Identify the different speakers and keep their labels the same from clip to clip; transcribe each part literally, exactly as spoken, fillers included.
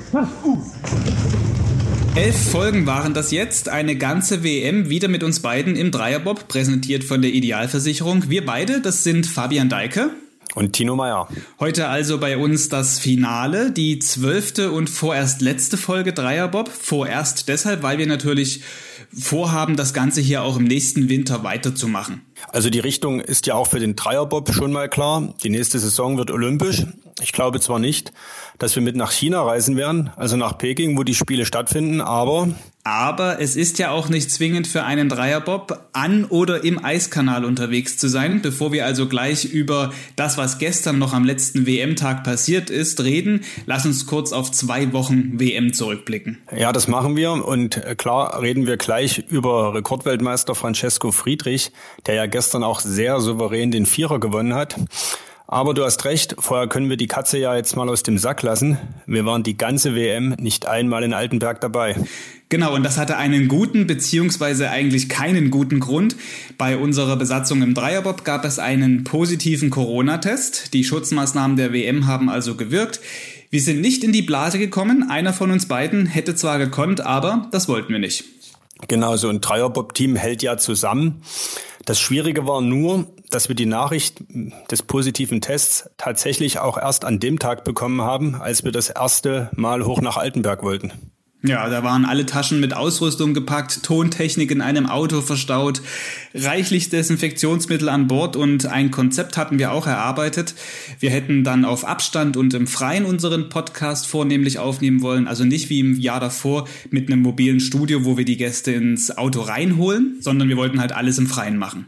Speaker 1: Elf Folgen waren das jetzt, eine ganze W M wieder mit uns beiden im Dreierbob, präsentiert von der Idealversicherung. Wir beide, das sind Fabian Deike
Speaker 2: und Tino Meyer.
Speaker 1: Heute also bei uns das Finale, die zwölfte und vorerst letzte Folge Dreierbob. Vorerst deshalb, weil wir natürlich vorhaben, das Ganze hier auch im nächsten Winter weiterzumachen.
Speaker 2: Also die Richtung ist ja auch für den Dreierbob schon mal klar. Die nächste Saison wird olympisch. Ich glaube zwar nicht, dass wir mit nach China reisen werden, also nach Peking, wo die Spiele stattfinden, aber...
Speaker 1: Aber es ist ja auch nicht zwingend für einen Dreierbob an oder im Eiskanal unterwegs zu sein. Bevor wir also gleich über das, was gestern noch am letzten W M-Tag passiert ist, reden, lass uns kurz auf zwei Wochen W M zurückblicken.
Speaker 2: Ja, das machen wir und klar reden wir gleich über Rekordweltmeister Francesco Friedrich, der ja gestern auch sehr souverän den Vierer gewonnen hat. Aber du hast recht, vorher können wir die Katze ja jetzt mal aus dem Sack lassen. Wir waren die ganze W M nicht einmal in Altenberg dabei.
Speaker 1: Genau, und das hatte einen guten beziehungsweise eigentlich keinen guten Grund. Bei unserer Besatzung im Dreierbob gab es einen positiven Corona-Test. Die Schutzmaßnahmen der W M haben also gewirkt. Wir sind nicht in die Blase gekommen. Einer von uns beiden hätte zwar gekonnt, aber das wollten wir nicht.
Speaker 2: Genau, so ein Dreierbob-Team hält ja zusammen. Das Schwierige war nur, dass wir die Nachricht des positiven Tests tatsächlich auch erst an dem Tag bekommen haben, als wir das erste Mal hoch nach Altenberg wollten.
Speaker 1: Ja, da waren alle Taschen mit Ausrüstung gepackt, Tontechnik in einem Auto verstaut, reichlich Desinfektionsmittel an Bord und ein Konzept hatten wir auch erarbeitet. Wir hätten dann auf Abstand und im Freien unseren Podcast vornehmlich aufnehmen wollen, also nicht wie im Jahr davor mit einem mobilen Studio, wo wir die Gäste ins Auto reinholen, sondern wir wollten halt alles im Freien machen.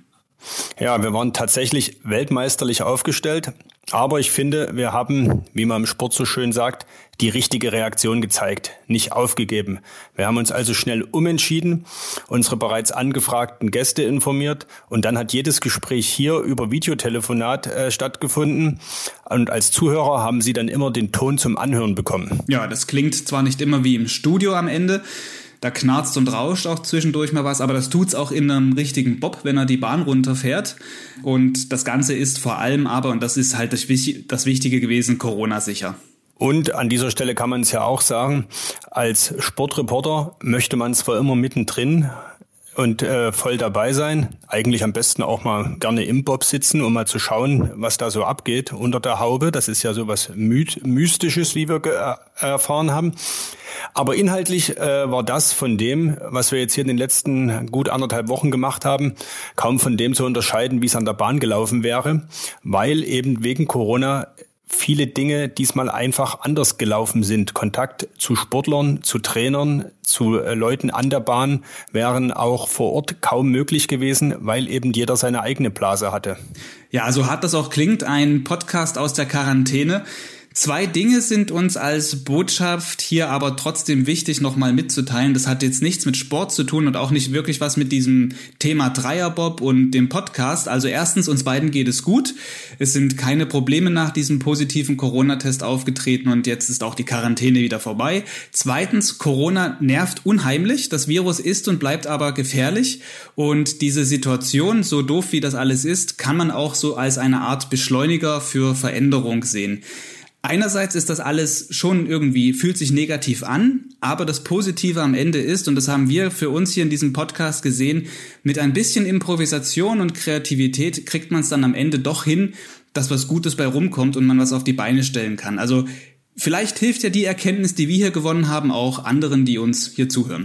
Speaker 2: Ja, wir waren tatsächlich weltmeisterlich aufgestellt, aber ich finde, wir haben, wie man im Sport so schön sagt, die richtige Reaktion gezeigt, nicht aufgegeben. Wir haben uns also schnell umentschieden, unsere bereits angefragten Gäste informiert und dann hat jedes Gespräch hier über Videotelefonat äh, stattgefunden und als Zuhörer haben Sie dann immer den Ton zum Anhören bekommen.
Speaker 1: Ja, das klingt zwar nicht immer wie im Studio am Ende, da knarzt und rauscht auch zwischendurch mal was, aber das tut's auch in einem richtigen Bob, wenn er die Bahn runterfährt. Und das Ganze ist vor allem aber, und das ist halt das, das Wichtige gewesen, Corona-sicher.
Speaker 2: Und an dieser Stelle kann man es ja auch sagen, als Sportreporter möchte man zwar immer mittendrin und äh, voll dabei sein, eigentlich am besten auch mal gerne im Bob sitzen, um mal zu schauen, was da so abgeht unter der Haube. Das ist ja so was My- Mystisches, wie wir ge- äh, erfahren haben. Aber inhaltlich äh, war das von dem, was wir jetzt hier in den letzten gut anderthalb Wochen gemacht haben, kaum von dem zu unterscheiden, wie es an der Bahn gelaufen wäre, weil eben wegen Corona viele Dinge diesmal einfach anders gelaufen sind. Kontakt zu Sportlern, zu Trainern, zu äh, Leuten an der Bahn wären auch vor Ort kaum möglich gewesen, weil eben jeder seine eigene Blase hatte.
Speaker 1: Ja, so hart das auch klingt, ein Podcast aus der Quarantäne. Zwei Dinge sind uns als Botschaft hier aber trotzdem wichtig nochmal mitzuteilen. Das hat jetzt nichts mit Sport zu tun und auch nicht wirklich was mit diesem Thema Dreierbob und dem Podcast. Also erstens, uns beiden geht es gut. Es sind keine Probleme nach diesem positiven Corona-Test aufgetreten und jetzt ist auch die Quarantäne wieder vorbei. Zweitens, Corona nervt unheimlich. Das Virus ist und bleibt aber gefährlich. Und diese Situation, so doof wie das alles ist, kann man auch so als eine Art Beschleuniger für Veränderung sehen. Einerseits ist das alles schon irgendwie, fühlt sich negativ an, aber das Positive am Ende ist, und das haben wir für uns hier in diesem Podcast gesehen, mit ein bisschen Improvisation und Kreativität kriegt man es dann am Ende doch hin, dass was Gutes bei rumkommt und man was auf die Beine stellen kann. Also vielleicht hilft ja die Erkenntnis, die wir hier gewonnen haben, auch anderen, die uns hier zuhören.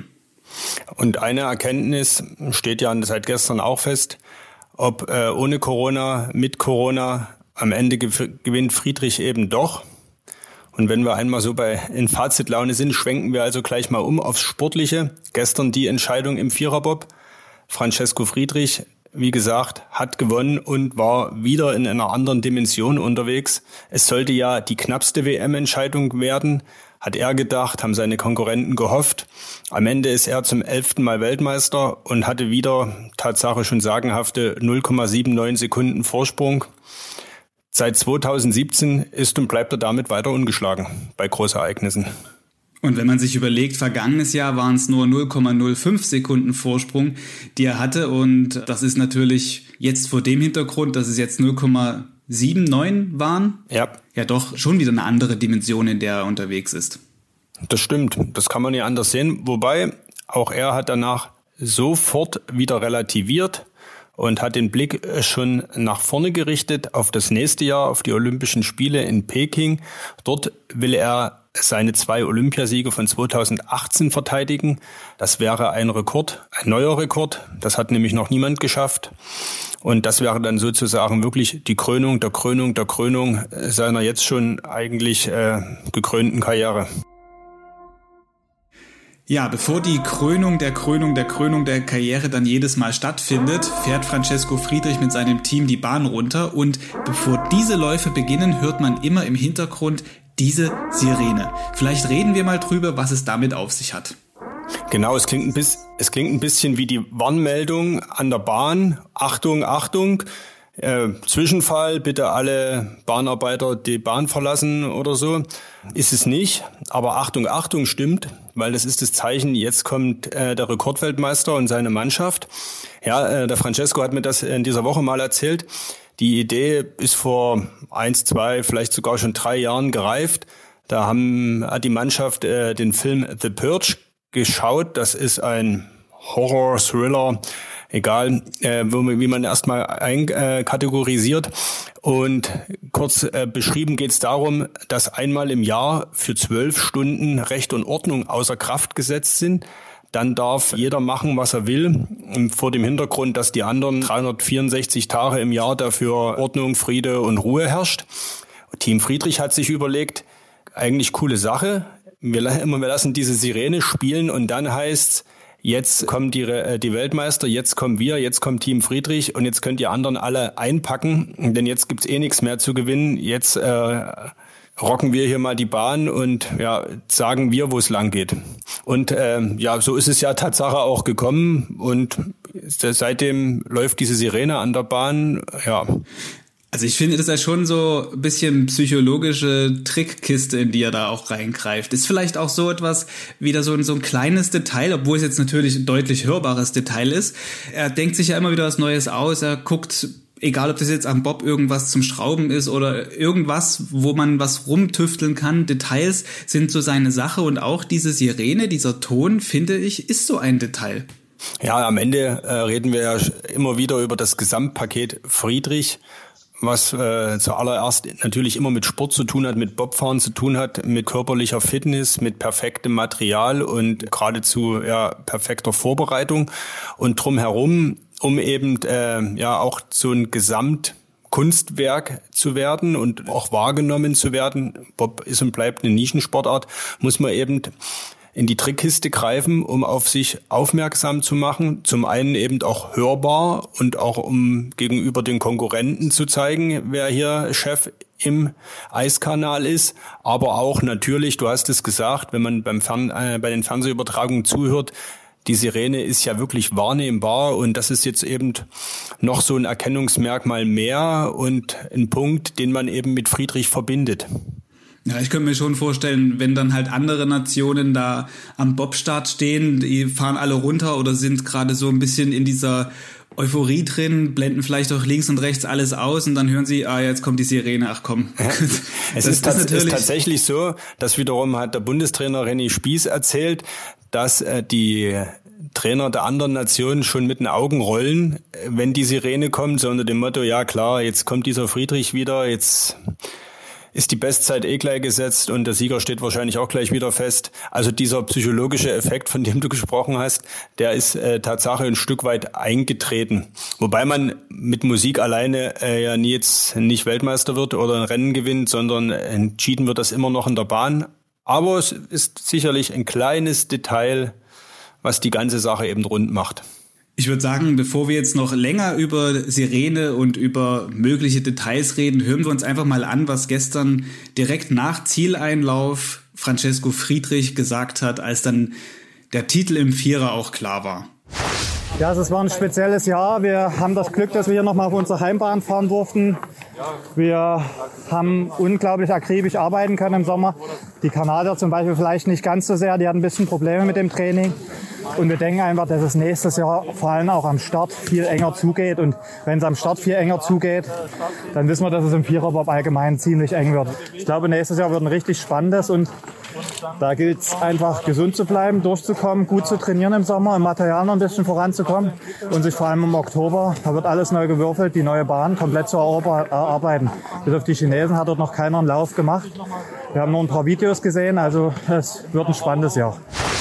Speaker 2: Und eine Erkenntnis steht ja seit gestern auch fest, ob äh, ohne Corona, mit Corona, am Ende gewinnt Friedrich eben doch. Und wenn wir einmal so bei in Fazitlaune sind, schwenken wir also gleich mal um aufs Sportliche. Gestern die Entscheidung im Viererbob. Francesco Friedrich, wie gesagt, hat gewonnen und war wieder in einer anderen Dimension unterwegs. Es sollte ja die knappste W M-Entscheidung werden, hat er gedacht, haben seine Konkurrenten gehofft. Am Ende ist er zum elften Mal Weltmeister und hatte wieder, Tatsache schon sagenhafte, null Komma neunundsiebzig Sekunden Vorsprung. Seit zweitausendsiebzehn ist und bleibt er damit weiter ungeschlagen bei Großereignissen.
Speaker 1: Und wenn man sich überlegt, vergangenes Jahr waren es nur null Komma null fünf Sekunden Vorsprung, die er hatte. Und das ist natürlich jetzt vor dem Hintergrund, dass es jetzt null Komma neunundsiebzig waren.
Speaker 2: Ja.
Speaker 1: Ja, doch schon wieder eine andere Dimension, in der er unterwegs ist.
Speaker 2: Das stimmt, das kann man nicht anders sehen. Wobei, auch er hat danach sofort wieder relativiert und hat den Blick schon nach vorne gerichtet auf das nächste Jahr, auf die Olympischen Spiele in Peking. Dort will er seine zwei Olympiasiege von zweitausendachtzehn verteidigen. Das wäre ein Rekord, ein neuer Rekord. Das hat nämlich noch niemand geschafft. Und das wäre dann sozusagen wirklich die Krönung der Krönung der Krönung seiner jetzt schon eigentlich äh, gekrönten Karriere.
Speaker 1: Ja, bevor die Krönung der Krönung der Krönung der Karriere dann jedes Mal stattfindet, fährt Francesco Friedrich mit seinem Team die Bahn runter und bevor diese Läufe beginnen, hört man immer im Hintergrund diese Sirene. Vielleicht reden wir mal drüber, was es damit auf sich hat.
Speaker 2: Genau, es klingt ein bisschen, es klingt ein bisschen wie die Warnmeldung an der Bahn. Achtung, Achtung. Äh, Zwischenfall, bitte alle Bahnarbeiter die Bahn verlassen oder so. Ist es nicht, aber Achtung, Achtung stimmt, weil das ist das Zeichen, jetzt kommt äh, der Rekordweltmeister und seine Mannschaft. Ja, äh, der Francesco hat mir das in dieser Woche mal erzählt. Die Idee ist vor eins, zwei, vielleicht sogar schon drei Jahren gereift. Da haben, hat die Mannschaft äh, den Film The Purge geschaut. Das ist ein Horror-Thriller, egal äh, wie man erstmal einkategorisiert. Und kurz äh, beschrieben geht es darum, dass einmal im Jahr für zwölf Stunden Recht und Ordnung außer Kraft gesetzt sind. Dann darf jeder machen, was er will, vor dem Hintergrund, dass die anderen dreihundertvierundsechzig Tage im Jahr dafür Ordnung, Friede und Ruhe herrscht. Team Friedrich hat sich überlegt, eigentlich coole Sache, wir, wir lassen diese Sirene spielen und dann heißt's, jetzt kommen die, die Weltmeister, jetzt kommen wir, jetzt kommt Team Friedrich und jetzt könnt ihr anderen alle einpacken, denn jetzt gibt's eh nichts mehr zu gewinnen. Jetzt äh, rocken wir hier mal die Bahn und ja, sagen wir, wo es lang geht. Und äh, ja, so ist es ja Tatsache auch gekommen und seitdem läuft diese Sirene an der Bahn, ja.
Speaker 1: Also ich finde, das ist ja schon so ein bisschen psychologische Trickkiste, in die er da auch reingreift. Ist vielleicht auch so etwas, wieder so ein, so ein kleines Detail, obwohl es jetzt natürlich ein deutlich hörbares Detail ist. Er denkt sich ja immer wieder was Neues aus, er guckt, egal ob das jetzt am Bob irgendwas zum Schrauben ist oder irgendwas, wo man was rumtüfteln kann. Details sind so seine Sache und auch diese Sirene, dieser Ton, finde ich, ist so ein Detail.
Speaker 2: Ja, am Ende äh, reden wir ja immer wieder über das Gesamtpaket Friedrich, was äh, zuallererst natürlich immer mit Sport zu tun hat, mit Bobfahren zu tun hat, mit körperlicher Fitness, mit perfektem Material und geradezu ja perfekter Vorbereitung und drumherum, um eben äh, ja auch so ein Gesamtkunstwerk zu werden und auch wahrgenommen zu werden. Bob ist und bleibt eine Nischensportart, muss man eben in die Trickkiste greifen, um auf sich aufmerksam zu machen. Zum einen eben auch hörbar und auch um gegenüber den Konkurrenten zu zeigen, wer hier Chef im Eiskanal ist. Aber auch natürlich, du hast es gesagt, wenn man beim Fern, äh, bei den Fernsehübertragungen zuhört, die Sirene ist ja wirklich wahrnehmbar und das ist jetzt eben noch so ein Erkennungsmerkmal mehr und ein Punkt, den man eben mit Friedrich verbindet.
Speaker 1: Ja, ich könnte mir schon vorstellen, wenn dann halt andere Nationen da am Bobstart stehen, die fahren alle runter oder sind gerade so ein bisschen in dieser Euphorie drin, blenden vielleicht auch links und rechts alles aus und dann hören sie, ah, jetzt kommt die Sirene, ach komm.
Speaker 2: Ja. Es ist, das ist tatsächlich so, dass wiederum hat der Bundestrainer René Spieß erzählt, dass äh, die Trainer der anderen Nationen schon mit den Augen rollen, wenn die Sirene kommt, so unter dem Motto, ja klar, jetzt kommt dieser Friedrich wieder, jetzt ist die Bestzeit eh gleich gesetzt und der Sieger steht wahrscheinlich auch gleich wieder fest. Also dieser psychologische Effekt, von dem du gesprochen hast, der ist äh, Tatsache ein Stück weit eingetreten. Wobei man mit Musik alleine äh, ja nie jetzt nicht Weltmeister wird oder ein Rennen gewinnt, sondern entschieden wird das immer noch in der Bahn. Aber es ist sicherlich ein kleines Detail, was die ganze Sache eben rund macht.
Speaker 1: Ich würde sagen, bevor wir jetzt noch länger über Sirene und über mögliche Details reden, hören wir uns einfach mal an, was gestern direkt nach Zieleinlauf Francesco Friedrich gesagt hat, als dann der Titel im Vierer auch klar war.
Speaker 3: Ja, also es war ein spezielles Jahr. Wir haben das Glück, dass wir hier nochmal auf unserer Heimbahn fahren durften. Wir haben unglaublich akribisch arbeiten können im Sommer. Die Kanadier zum Beispiel vielleicht nicht ganz so sehr, die hatten ein bisschen Probleme mit dem Training. Und wir denken einfach, dass es nächstes Jahr vor allem auch am Start viel enger zugeht. Und wenn es am Start viel enger zugeht, dann wissen wir, dass es im Viererbob allgemein ziemlich eng wird. Ich glaube, nächstes Jahr wird ein richtig spannendes und Da gilt es einfach gesund zu bleiben, durchzukommen, gut zu trainieren im Sommer, im Material noch ein bisschen voranzukommen und sich vor allem im Oktober, da wird alles neu gewürfelt, die neue Bahn komplett zu erarbeiten. Bis auf die Chinesen hat dort noch keiner einen Lauf gemacht. Wir haben nur ein paar Videos gesehen, also es wird ein spannendes Jahr.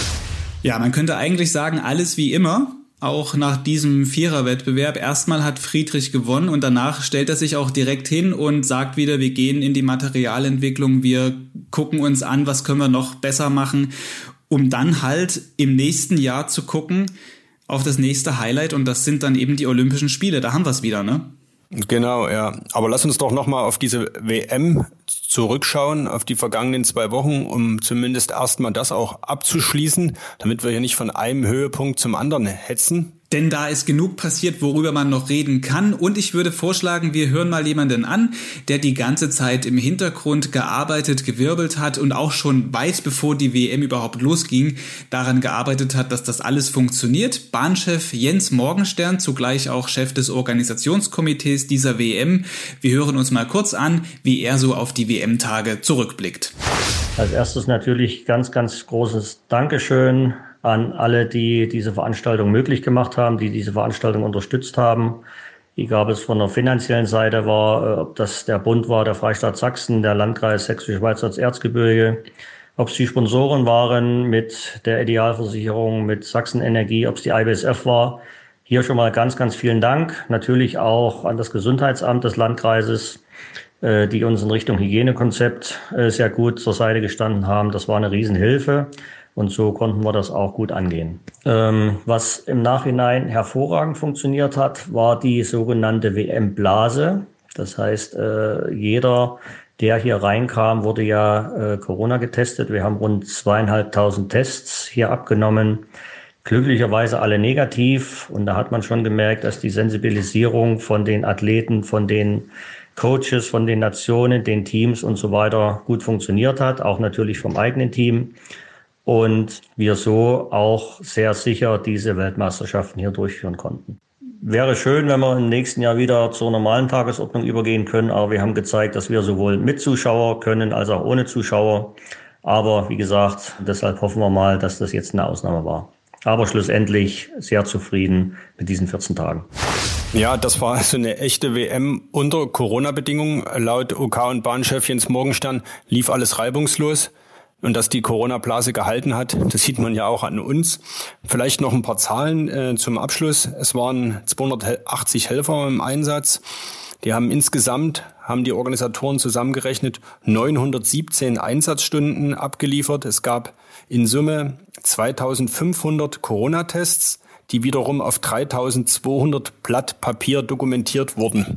Speaker 1: Ja, man könnte eigentlich sagen, alles wie immer. Auch nach diesem Viererwettbewerb. Erstmal hat Friedrich gewonnen und danach stellt er sich auch direkt hin und sagt wieder, wir gehen in die Materialentwicklung, wir gucken uns an, was können wir noch besser machen, um dann halt im nächsten Jahr zu gucken auf das nächste Highlight und das sind dann eben die Olympischen Spiele. Da haben wir es wieder, ne?
Speaker 2: Genau, ja. Aber lass uns doch nochmal auf diese W M zurückschauen, auf die vergangenen zwei Wochen, um zumindest erstmal das auch abzuschließen, damit wir hier nicht von einem Höhepunkt zum anderen hetzen.
Speaker 1: Denn da ist genug passiert, worüber man noch reden kann. Und ich würde vorschlagen, wir hören mal jemanden an, der die ganze Zeit im Hintergrund gearbeitet, gewirbelt hat und auch schon weit bevor die W M überhaupt losging, daran gearbeitet hat, dass das alles funktioniert. Bahnchef Jens Morgenstern, zugleich auch Chef des Organisationskomitees dieser W M. Wir hören uns mal kurz an, wie er so auf die W M-Tage zurückblickt.
Speaker 4: Als erstes natürlich ganz, ganz großes Dankeschön an alle, die diese Veranstaltung möglich gemacht haben, die diese Veranstaltung unterstützt haben. Egal, ob es von der finanziellen Seite war, ob das der Bund war, der Freistaat Sachsen, der Landkreis Sächsische Schweiz als Erzgebirge, ob es die Sponsoren waren mit der Idealversicherung, mit Sachsen Energie, ob es die I B S F war. Hier schon mal ganz, ganz vielen Dank. Natürlich auch an das Gesundheitsamt des Landkreises, die uns in Richtung Hygienekonzept sehr gut zur Seite gestanden haben. Das war eine Riesenhilfe. Und so konnten wir das auch gut angehen. Ähm, was im Nachhinein hervorragend funktioniert hat, war die sogenannte W M-Blase. Das heißt, äh, jeder, der hier reinkam, wurde ja äh, Corona getestet. Wir haben rund zweieinhalbtausend Tests hier abgenommen. Glücklicherweise alle negativ. Und da hat man schon gemerkt, dass die Sensibilisierung von den Athleten, von den Coaches, von den Nationen, den Teams und so weiter gut funktioniert hat. Auch natürlich vom eigenen Team. Und wir so auch sehr sicher diese Weltmeisterschaften hier durchführen konnten. Wäre schön, wenn wir im nächsten Jahr wieder zur normalen Tagesordnung übergehen können, aber wir haben gezeigt, dass wir sowohl mit Zuschauer können als auch ohne Zuschauer. Aber wie gesagt, deshalb hoffen wir mal, dass das jetzt eine Ausnahme war. Aber schlussendlich sehr zufrieden mit diesen vierzehn Tagen.
Speaker 2: Ja, das war also eine echte W M unter Corona-Bedingungen. Laut O K und Bahnchef Jens Morgenstern lief alles reibungslos. Und dass die Corona-Blase gehalten hat, das sieht man ja auch an uns. Vielleicht noch ein paar Zahlen äh, zum Abschluss. Es waren zweihundertachtzig Helfer im Einsatz. Die haben insgesamt, haben die Organisatoren zusammengerechnet, neunhundertsiebzehn Einsatzstunden abgeliefert. Es gab in Summe zweitausendfünfhundert Corona-Tests, die wiederum auf dreitausendzweihundert Blatt Papier dokumentiert wurden.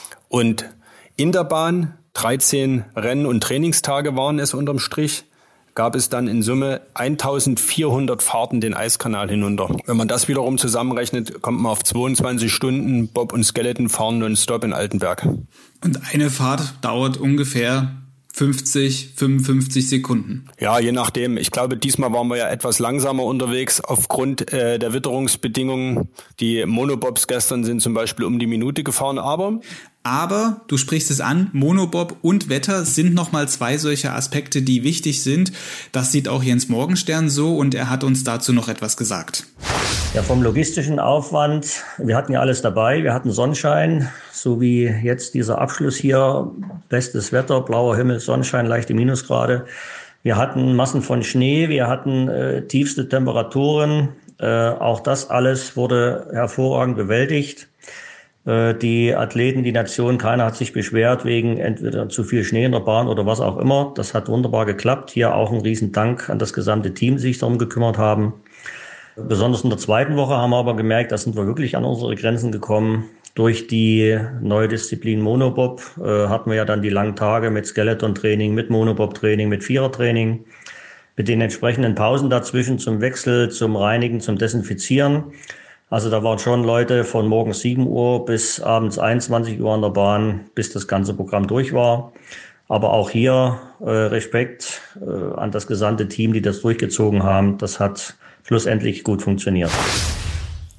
Speaker 2: Und in der Bahn, dreizehn Renn- und Trainingstage waren es unterm Strich, gab es dann in Summe eintausendvierhundert Fahrten den Eiskanal hinunter. Wenn man das wiederum zusammenrechnet, kommt man auf zweiundzwanzig Stunden Bob- und Skeleton fahren nonstop in Altenberg.
Speaker 1: Und eine Fahrt dauert ungefähr fünfzig, fünfundfünfzig Sekunden.
Speaker 2: Ja, je nachdem. Ich glaube, diesmal waren wir ja etwas langsamer unterwegs aufgrund äh, der Witterungsbedingungen. Die Monobobs gestern sind zum Beispiel um die Minute gefahren, aber...
Speaker 1: Aber, du sprichst es an, Monobob und Wetter sind nochmal zwei solche Aspekte, die wichtig sind. Das sieht auch Jens Morgenstern so und er hat uns dazu noch etwas gesagt.
Speaker 4: Ja, vom logistischen Aufwand, wir hatten ja alles dabei. Wir hatten Sonnenschein, so wie jetzt dieser Abschluss hier. Bestes Wetter, blauer Himmel, Sonnenschein, leichte Minusgrade. Wir hatten Massen von Schnee, wir hatten äh, tiefste Temperaturen. Äh, auch das alles wurde hervorragend bewältigt. Die Athleten, die Nation, keiner hat sich beschwert wegen entweder zu viel Schnee in der Bahn oder was auch immer. Das hat wunderbar geklappt. Hier auch ein Riesendank an das gesamte Team, die sich darum gekümmert haben. Besonders in der zweiten Woche haben wir aber gemerkt, da sind wir wirklich an unsere Grenzen gekommen. Durch die neue Disziplin Monobob äh, hatten wir ja dann die langen Tage mit Skeleton-Training, mit Monobob-Training, mit Vierer-Training, mit den entsprechenden Pausen dazwischen zum Wechsel, zum Reinigen, zum Desinfizieren. Also da waren schon Leute von morgens sieben Uhr bis abends einundzwanzig Uhr an der Bahn, bis das ganze Programm durch war. Aber auch hier äh, Respekt äh, an das gesamte Team, die das durchgezogen haben. Das hat schlussendlich gut funktioniert.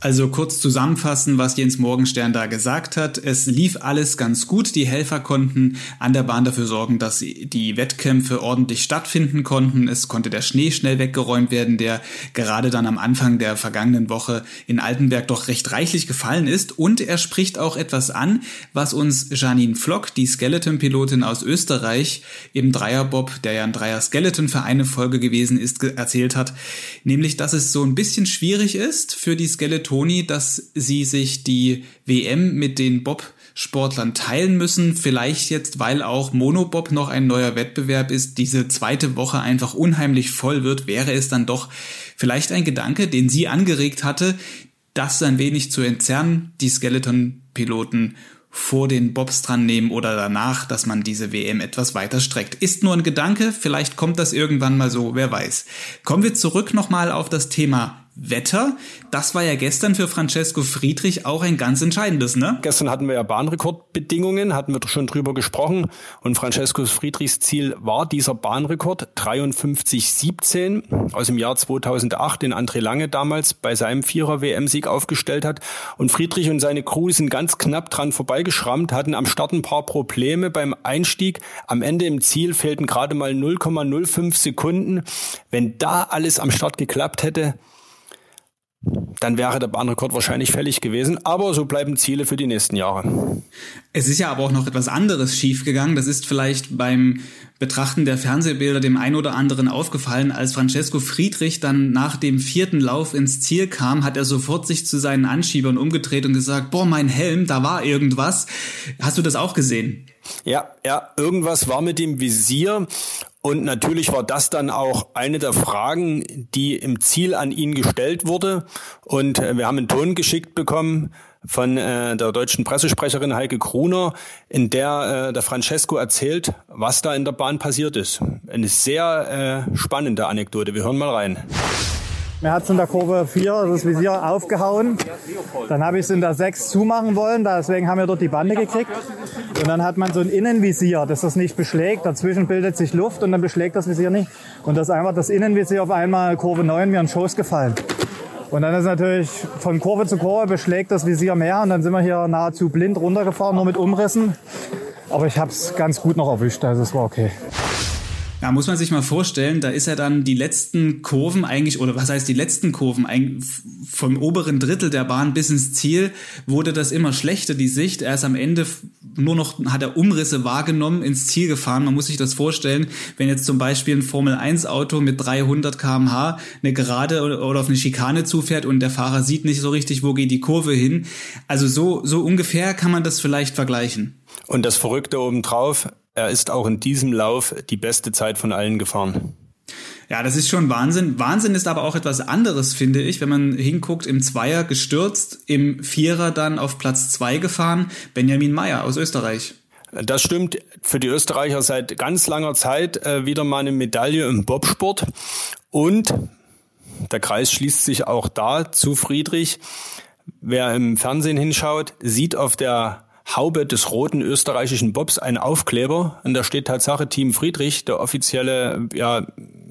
Speaker 1: Also kurz zusammenfassen, was Jens Morgenstern da gesagt hat. Es lief alles ganz gut. Die Helfer konnten an der Bahn dafür sorgen, dass die Wettkämpfe ordentlich stattfinden konnten. Es konnte der Schnee schnell weggeräumt werden, der gerade dann am Anfang der vergangenen Woche in Altenberg doch recht reichlich gefallen ist. Und er spricht auch etwas an, was uns Janine Flock, die Skeleton-Pilotin aus Österreich im Dreierbob, der ja ein Dreier-Skeleton für eine Folge gewesen ist, erzählt hat. Nämlich, dass es so ein bisschen schwierig ist für die Skeleton, dass sie sich die W M mit den Bobsportlern teilen müssen. Vielleicht jetzt, weil auch Monobob noch ein neuer Wettbewerb ist, diese zweite Woche einfach unheimlich voll wird, wäre es dann doch vielleicht ein Gedanke, den sie angeregt hatte, das ein wenig zu entzerren, die Skeleton-Piloten vor den Bobs dran nehmen oder danach, dass man diese W M etwas weiter streckt. Ist nur ein Gedanke, vielleicht kommt das irgendwann mal so, wer weiß. Kommen wir zurück nochmal auf das Thema Wetter. Das war ja gestern für Francesco Friedrich auch ein ganz entscheidendes, ne?
Speaker 2: Gestern hatten wir ja Bahnrekordbedingungen, hatten wir schon drüber gesprochen. Und Francesco Friedrichs Ziel war dieser Bahnrekord dreiundfünfzig siebzehn aus dem Jahr zweitausendacht, den André Lange damals bei seinem Vierer-W M-Sieg aufgestellt hat. Und Friedrich und seine Crew sind ganz knapp dran vorbeigeschrammt, hatten am Start ein paar Probleme beim Einstieg. Am Ende im Ziel fehlten gerade mal null Komma null fünf Sekunden. Wenn da alles am Start geklappt hätte, dann wäre der Bahnrekord wahrscheinlich fällig gewesen. Aber so bleiben Ziele für die nächsten Jahre.
Speaker 1: Es ist ja aber auch noch etwas anderes schiefgegangen. Das ist vielleicht beim Betrachten der Fernsehbilder dem einen oder anderen aufgefallen. Als Francesco Friedrich dann nach dem vierten Lauf ins Ziel kam, hat er sofort sich zu seinen Anschiebern umgedreht und gesagt, boah, mein Helm, da war irgendwas. Hast du das auch gesehen?
Speaker 2: Ja, ja, irgendwas war mit dem Visier. Und natürlich war das dann auch eine der Fragen, die im Ziel an ihn gestellt wurde. Und wir haben einen Ton geschickt bekommen von äh, der deutschen Pressesprecherin Heike Gruner, in der äh, der Francesco erzählt, was da in der Bahn passiert ist. Eine sehr äh, spannende Anekdote. Wir hören mal rein.
Speaker 3: Mir hat es in der Kurve vier das Visier aufgehauen. Dann habe ich es in der sechs zumachen wollen, deswegen haben wir dort die Bande gekriegt. Und dann hat man so ein Innenvisier, das das nicht beschlägt. Dazwischen bildet sich Luft und dann beschlägt das Visier nicht. Und das ist einfach das Innenvisier auf einmal Kurve neun mir in den Schoß gefallen. Und dann ist natürlich von Kurve zu Kurve beschlägt das Visier mehr und dann sind wir hier nahezu blind runtergefahren, nur mit Umrissen. Aber ich habe es ganz gut noch erwischt, also es war okay.
Speaker 1: Ja, muss man sich mal vorstellen, da ist er dann die letzten Kurven eigentlich, oder was heißt die letzten Kurven, vom oberen Drittel der Bahn bis ins Ziel wurde das immer schlechter, die Sicht. Er ist am Ende nur noch, hat er Umrisse wahrgenommen, ins Ziel gefahren. Man muss sich das vorstellen, wenn jetzt zum Beispiel ein Formel eins Auto mit dreihundert Kilometer pro Stunde eine Gerade oder auf eine Schikane zufährt und der Fahrer sieht nicht so richtig, wo geht die Kurve hin. Also so, so ungefähr kann man das vielleicht vergleichen.
Speaker 2: Und das Verrückte obendrauf, er ist auch in diesem Lauf die beste Zeit von allen gefahren.
Speaker 1: Ja, das ist schon Wahnsinn. Wahnsinn ist aber auch etwas anderes, finde ich, wenn man hinguckt, im Zweier gestürzt, im Vierer dann auf Platz zwei gefahren, Benjamin Maier aus Österreich.
Speaker 2: Das stimmt, für die Österreicher seit ganz langer Zeit äh, wieder mal eine Medaille im Bobsport. Und der Kreis schließt sich auch da zu Friedrich. Wer im Fernsehen hinschaut, sieht auf der Haube des roten österreichischen Bobs ein Aufkleber und da steht Tatsache Team Friedrich, der offizielle ja,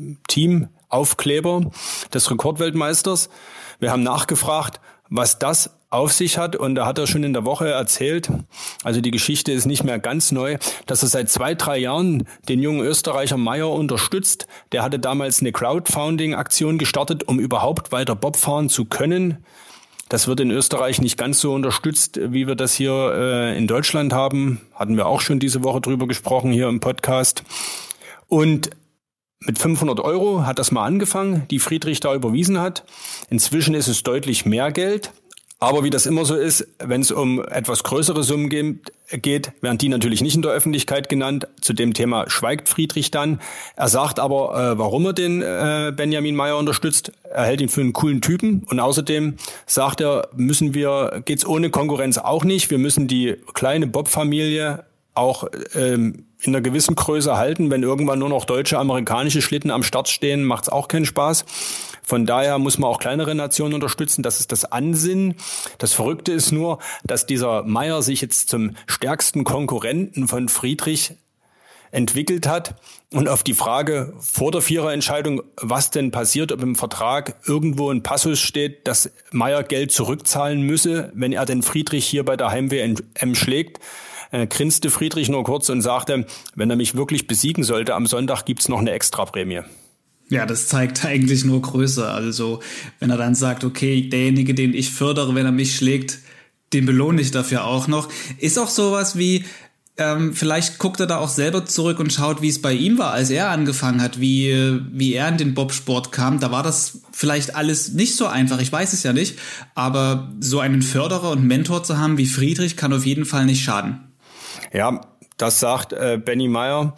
Speaker 2: Teamaufkleber des Rekordweltmeisters. Wir haben nachgefragt, was das auf sich hat und da hat er schon in der Woche erzählt, also die Geschichte ist nicht mehr ganz neu, dass er seit zwei, drei Jahren den jungen Österreicher Maier unterstützt. Der hatte damals eine Crowdfunding-Aktion gestartet, um überhaupt weiter Bob fahren zu können. Das wird in Österreich nicht ganz so unterstützt, wie wir das hier äh, in Deutschland haben. Hatten wir auch schon diese Woche drüber gesprochen hier im Podcast. Und mit fünfhundert Euro hat das mal angefangen, die Friedrich da überwiesen hat. Inzwischen ist es deutlich mehr Geld. Aber wie das immer so ist, wenn es um etwas größere Summen geht, werden die natürlich nicht in der Öffentlichkeit genannt. Zu dem Thema schweigt Friedrich dann. Er sagt aber, äh, warum er den äh, Benjamin Maier unterstützt. Er hält ihn für einen coolen Typen. Und außerdem sagt er, müssen wir, geht's ohne Konkurrenz auch nicht. Wir müssen die kleine Bob-Familie auch ähm, in einer gewissen Größe halten. Wenn irgendwann nur noch deutsche, amerikanische Schlitten am Start stehen, macht's auch keinen Spaß. Von daher muss man auch kleinere Nationen unterstützen. Das ist das Ansinnen. Das Verrückte ist nur, dass dieser Maier sich jetzt zum stärksten Konkurrenten von Friedrich entwickelt hat. Und auf die Frage vor der Viererentscheidung, was denn passiert, ob im Vertrag irgendwo ein Passus steht, dass Mayer Geld zurückzahlen müsse, wenn er den Friedrich hier bei der Heimweh M schlägt, äh, grinste Friedrich nur kurz und sagte, wenn er mich wirklich besiegen sollte, am Sonntag gibt's noch eine Extraprämie.
Speaker 1: Ja, das zeigt eigentlich nur Größe. Also wenn er dann sagt, okay, derjenige, den ich fördere, wenn er mich schlägt, den belohne ich dafür auch noch. Ist auch sowas wie, ähm, vielleicht guckt er da auch selber zurück und schaut, wie es bei ihm war, als er angefangen hat, wie, wie er in den Bobsport kam. Da war das vielleicht alles nicht so einfach, ich weiß es ja nicht. Aber so einen Förderer und Mentor zu haben wie Friedrich kann auf jeden Fall nicht schaden.
Speaker 2: Ja, das sagt äh, Benny Mayer.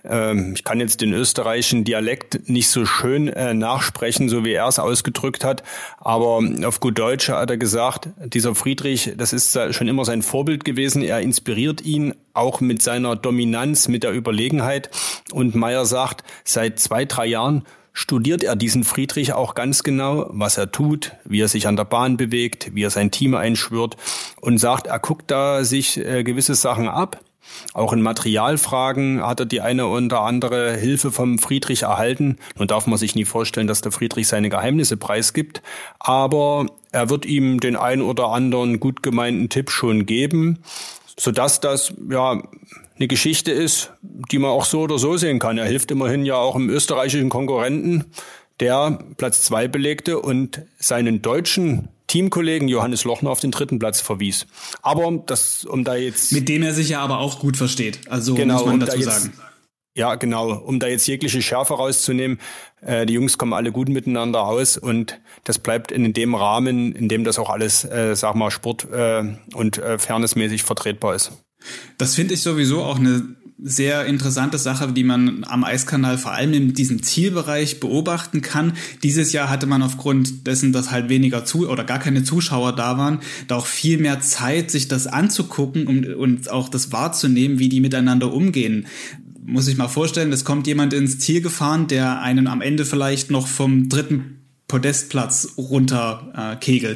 Speaker 2: Ich kann jetzt den österreichischen Dialekt nicht so schön äh, nachsprechen, so wie er es ausgedrückt hat. Aber auf gut Deutsch hat er gesagt, dieser Friedrich, das ist schon immer sein Vorbild gewesen. Er inspiriert ihn auch mit seiner Dominanz, mit der Überlegenheit. Und Mayer sagt, seit zwei, drei Jahren studiert er diesen Friedrich auch ganz genau, was er tut, wie er sich an der Bahn bewegt, wie er sein Team einschwört und sagt, er guckt da sich äh, gewisse Sachen ab. Auch in Materialfragen hat er die eine oder andere Hilfe vom Friedrich erhalten. Nun darf man sich nie vorstellen, dass der Friedrich seine Geheimnisse preisgibt. Aber er wird ihm den ein oder anderen gut gemeinten Tipp schon geben, sodass das ja eine Geschichte ist, die man auch so oder so sehen kann. Er hilft immerhin ja auch im österreichischen Konkurrenten, der Platz zwei belegte und seinen deutschen Teamkollegen Johannes Lochner auf den dritten Platz verwies. Aber das, um da jetzt...
Speaker 1: Mit dem er sich ja aber auch gut versteht, also
Speaker 2: genau,
Speaker 1: muss man
Speaker 2: um
Speaker 1: dazu
Speaker 2: da jetzt,
Speaker 1: sagen.
Speaker 2: Ja, genau, um da jetzt jegliche Schärfe rauszunehmen. Äh, die Jungs kommen alle gut miteinander aus und das bleibt in dem Rahmen, in dem das auch alles, äh, sag mal, Sport- äh, und äh, fairnessmäßig vertretbar ist.
Speaker 1: Das finde ich sowieso auch eine sehr interessante Sache, die man am Eiskanal vor allem in diesem Zielbereich beobachten kann. Dieses Jahr hatte man aufgrund dessen, dass halt weniger zu oder gar keine Zuschauer da waren, da auch viel mehr Zeit, sich das anzugucken und, und auch das wahrzunehmen, wie die miteinander umgehen. Muss ich mal vorstellen, es kommt jemand ins Ziel gefahren, der einen am Ende vielleicht noch vom dritten Podestplatz runter äh, kegelt.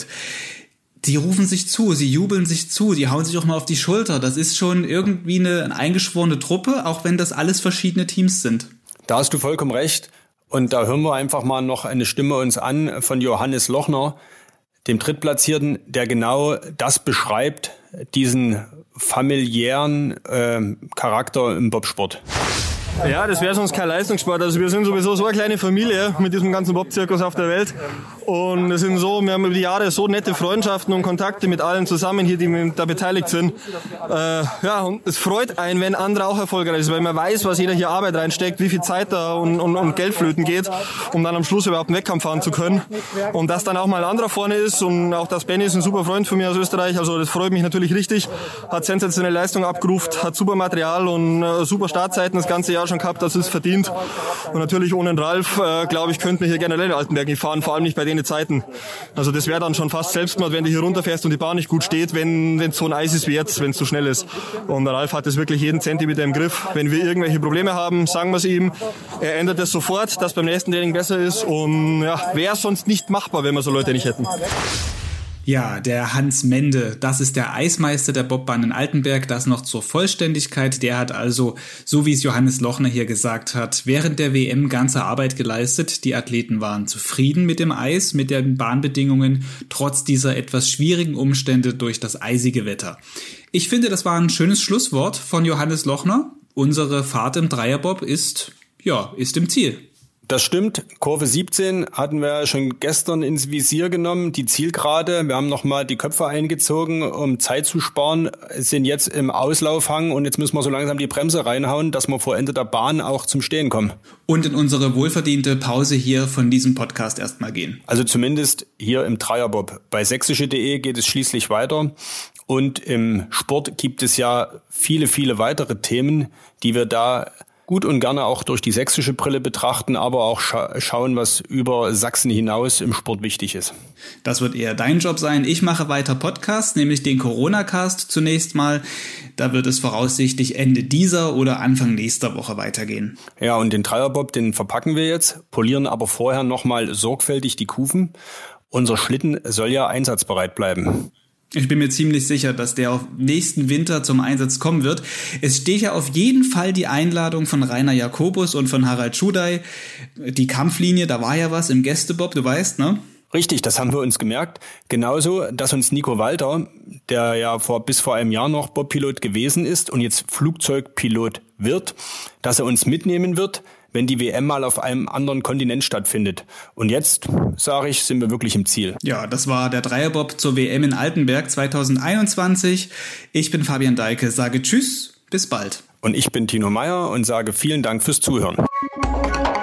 Speaker 1: Die rufen sich zu, sie jubeln sich zu, die hauen sich auch mal auf die Schulter. Das ist schon irgendwie eine, eine eingeschworene Truppe, auch wenn das alles verschiedene Teams sind.
Speaker 2: Da hast du vollkommen recht. Und da hören wir einfach mal noch eine Stimme uns an von Johannes Lochner, dem Drittplatzierten, der genau das beschreibt, diesen familiären äh, Charakter im Bobsport.
Speaker 5: Ja, das wäre sonst kein Leistungssport. Also wir sind sowieso so eine kleine Familie mit diesem ganzen Bob-Zirkus auf der Welt. Und es sind so, wir haben über die Jahre so nette Freundschaften und Kontakte mit allen zusammen hier, die da beteiligt sind. Äh, ja, und es freut einen, wenn andere auch erfolgreich sind, weil man weiß, was jeder hier Arbeit reinsteckt, wie viel Zeit da und, und, und Geld flöten geht, um dann am Schluss überhaupt einen Wettkampf fahren zu können. Und dass dann auch mal ein anderer vorne ist und auch das Benny ist ein super Freund von mir aus Österreich, also das freut mich natürlich richtig. Hat sensationelle Leistung abgerufen, hat super Material und äh, super Startzeiten das ganze Jahr schon gehabt, das ist verdient. Und natürlich ohne den Ralf, äh, glaube ich, könnten wir hier generell in Altenberg nicht fahren, vor allem nicht bei den Zeiten. Also das wäre dann schon fast Selbstmord, wenn du hier runterfährst und die Bahn nicht gut steht, wenn es so ein Eis ist wie jetzt, wenn es zu schnell ist. Und der Ralf hat es wirklich jeden Zentimeter im Griff. Wenn wir irgendwelche Probleme haben, sagen wir es ihm. Er ändert es sofort, dass beim nächsten Training besser ist. Und ja, wäre sonst nicht machbar, wenn wir so Leute nicht hätten.
Speaker 1: Ja, der Hans Mende, das ist der Eismeister der Bobbahn in Altenberg, das noch zur Vollständigkeit. Der hat also, so wie es Johannes Lochner hier gesagt hat, während der W M ganze Arbeit geleistet. Die Athleten waren zufrieden mit dem Eis, mit den Bahnbedingungen, trotz dieser etwas schwierigen Umstände durch das eisige Wetter. Ich finde, das war ein schönes Schlusswort von Johannes Lochner. Unsere Fahrt im Dreierbob ist, ja, ist im Ziel.
Speaker 2: Das stimmt. Kurve siebzehn hatten wir schon gestern ins Visier genommen, die Zielgerade. Wir haben nochmal die Köpfe eingezogen, um Zeit zu sparen, sind jetzt im Auslaufhang und jetzt müssen wir so langsam die Bremse reinhauen, dass wir vor Ende der Bahn auch zum Stehen kommen.
Speaker 1: Und in unsere wohlverdiente Pause hier von diesem Podcast erstmal gehen.
Speaker 2: Also zumindest hier im Dreierbob. Bei sächsische Punkt de geht es schließlich weiter. Und im Sport gibt es ja viele, viele weitere Themen, die wir da gut und gerne auch durch die sächsische Brille betrachten, aber auch scha- schauen, was über Sachsen hinaus im Sport wichtig ist.
Speaker 1: Das wird eher dein Job sein. Ich mache weiter Podcasts, nämlich den Corona-Cast zunächst mal. Da wird es voraussichtlich Ende dieser oder Anfang nächster Woche weitergehen.
Speaker 2: Ja, und den Dreierbob, den verpacken wir jetzt, polieren aber vorher nochmal sorgfältig die Kufen. Unser Schlitten soll ja einsatzbereit bleiben.
Speaker 1: Ich bin mir ziemlich sicher, dass der auf nächsten Winter zum Einsatz kommen wird. Es steht ja auf jeden Fall die Einladung von Rainer Jacobus und von Harald Schudai. Die Kampflinie, da war ja was im Gästebob, du weißt, ne?
Speaker 2: Richtig, das haben wir uns gemerkt. Genauso, dass uns Nico Walter, der ja vor, bis vor einem Jahr noch Bobpilot gewesen ist und jetzt Flugzeugpilot wird, dass er uns mitnehmen wird, wenn die W M mal auf einem anderen Kontinent stattfindet. Und jetzt, sage ich, sind wir wirklich im Ziel.
Speaker 1: Ja, das war der Dreierbob zur W M in Altenberg zwanzig einundzwanzig. Ich bin Fabian Deike, sage Tschüss, bis bald.
Speaker 2: Und ich bin Tino Meyer und sage vielen Dank fürs Zuhören.